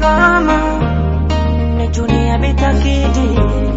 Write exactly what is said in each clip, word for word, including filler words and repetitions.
mama Nejunia bitakidi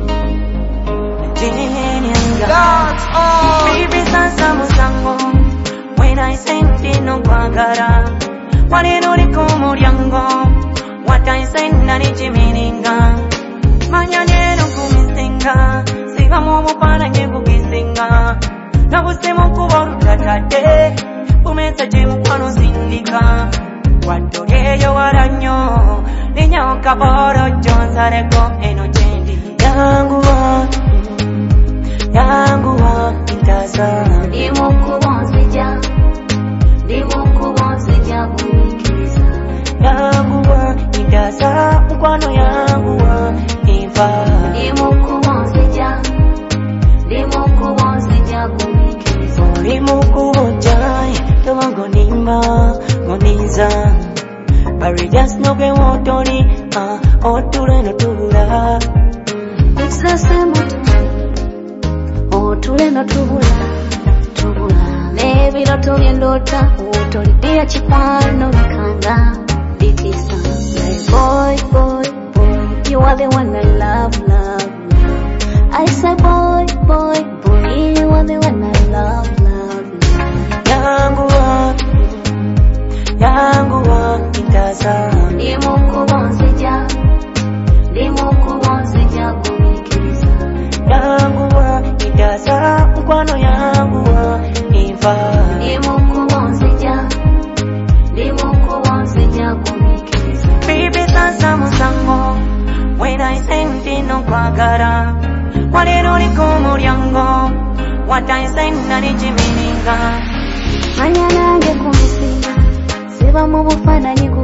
That's all. Baby sasa musango When I send in no kwagara Waneno ni kumuriango What I send na ni jimininga Manyanyeno kumisinga Siga momo para nyebu kisinga Na usemo kuboru tatate Umesa jemu kwano sindika Watoreyo waranyo Ninya okaboro Jonsareko eno jendi Yangu wa Yangu wa Intaza Ndi muku wonsija Ndi muku wonsija kumikiriza Yangu wa Intaza Mkwano yangu wa Ifa Ndi muku wonsija Ndi muku wonsija kumikiriza Ndi muku wonjai Towa ngonima Ngoniza Bari just no ke wotori Ah, otule no tula Kusase mutu Otule no tubula Tubula Nebi no tuli ndota Utoli dia chipano Nikanda Bitisa Boy, boy, boy You are the one I love, love, love I say boy, boy, boy You are the one I love, love, love Yangu wa Yangu wa Intaza Ndi muku wonsija Ndi muku wonsija kumikiriza Yangu wa Intaza Mkwano yangu wa Ifa Ndi muku wonsija Ndi muku wonsija kumikiriza Baby sasa musango When I send in no kwagara Walero ni kumuriango What I send na ni jimininga Manya nange kumisinga Siba mu bufananyi